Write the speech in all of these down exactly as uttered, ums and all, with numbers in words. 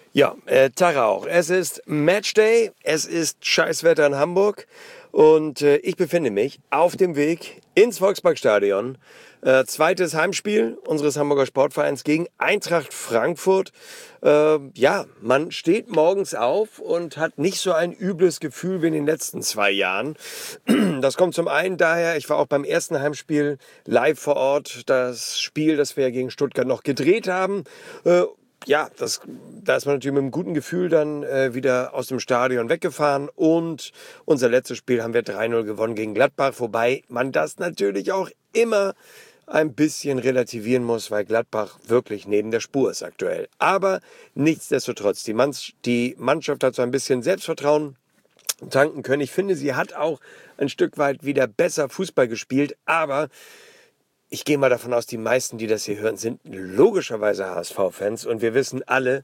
Ja, äh, Tag auch. Es ist Matchday, es ist Scheißwetter in Hamburg und äh, ich befinde mich auf dem Weg ins Volksparkstadion. Äh, zweites Heimspiel unseres Hamburger Sportvereins gegen Eintracht Frankfurt. Äh, ja, man steht morgens auf und hat nicht so ein übles Gefühl wie in den letzten zwei Jahren. Das kommt zum einen daher, ich war auch beim ersten Heimspiel live vor Ort. Das Spiel, das wir gegen Stuttgart noch gedreht haben. Äh, Ja, das, da ist man natürlich mit einem guten Gefühl dann äh, wieder aus dem Stadion weggefahren. Und unser letztes Spiel haben wir drei null gewonnen gegen Gladbach. Wobei man das natürlich auch immer ein bisschen relativieren muss, weil Gladbach wirklich neben der Spur ist aktuell. Aber nichtsdestotrotz, die, Manns, die Mannschaft hat so ein bisschen Selbstvertrauen tanken können. Ich finde, sie hat auch ein Stück weit wieder besser Fußball gespielt. Aber ich gehe mal davon aus, die meisten, die das hier hören, sind logischerweise H S V-Fans. Und wir wissen alle,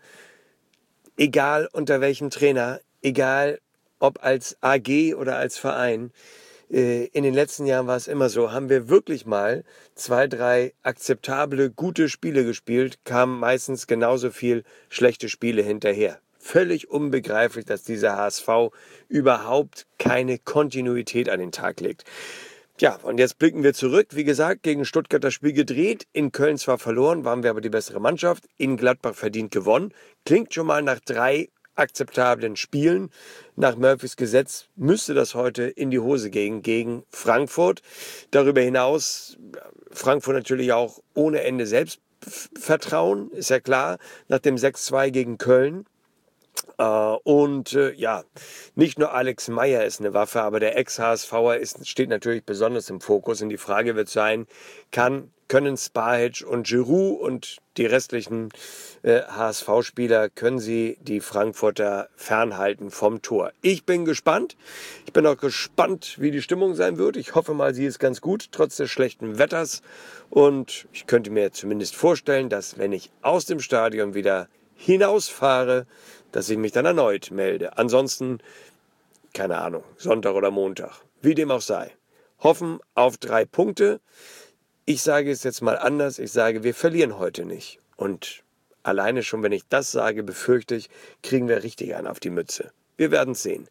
egal unter welchem Trainer, egal ob als A G oder als Verein, in den letzten Jahren war es immer so, haben wir wirklich mal zwei, drei akzeptable, gute Spiele gespielt, kamen meistens genauso viel schlechte Spiele hinterher. Völlig unbegreiflich, dass dieser H S V überhaupt keine Kontinuität an den Tag legt. Ja, und jetzt blicken wir zurück. Wie gesagt, gegen Stuttgart das Spiel gedreht. In Köln zwar verloren, waren wir aber die bessere Mannschaft. In Gladbach verdient gewonnen. Klingt schon mal nach drei akzeptablen Spielen. Nach Murphys Gesetz müsste das heute in die Hose gehen gegen Frankfurt. Darüber hinaus Frankfurt natürlich auch ohne Ende Selbstvertrauen, ist ja klar, nach dem sechs zwei gegen Köln. Uh, und uh, ja, nicht nur Alex Meyer ist eine Waffe, aber der Ex-H S V'er ist, steht natürlich besonders im Fokus. Und die Frage wird sein, kann, können Spahic und Giroud und die restlichen äh, H S V-Spieler, können sie die Frankfurter fernhalten vom Tor? Ich bin gespannt. Ich bin auch gespannt, wie die Stimmung sein wird. Ich hoffe mal, sie ist ganz gut, trotz des schlechten Wetters. Und ich könnte mir zumindest vorstellen, dass wenn ich aus dem Stadion wieder hinausfahre, dass ich mich dann erneut melde. Ansonsten, keine Ahnung, Sonntag oder Montag, wie dem auch sei. Hoffen auf drei Punkte. Ich sage es jetzt mal anders. Ich sage, wir verlieren heute nicht. Und alleine schon, wenn ich das sage, befürchte ich, kriegen wir richtig einen auf die Mütze. Wir werden es sehen.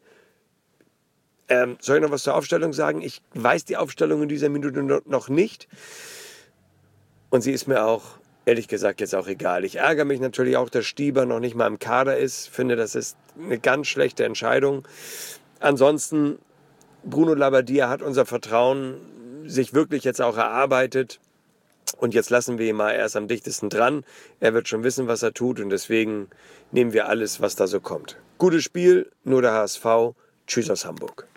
Ähm, soll ich noch was zur Aufstellung sagen? Ich weiß die Aufstellung in dieser Minute noch nicht. Und sie ist mir auch ehrlich gesagt jetzt auch egal. Ich ärgere mich natürlich auch, dass Stieber noch nicht mal im Kader ist. Finde, das ist eine ganz schlechte Entscheidung. Ansonsten, Bruno Labbadia hat unser Vertrauen sich wirklich jetzt auch erarbeitet. Und jetzt lassen wir ihn mal erst am dichtesten dran. Er wird schon wissen, was er tut. Und deswegen nehmen wir alles, was da so kommt. Gutes Spiel, nur der H S V. Tschüss aus Hamburg.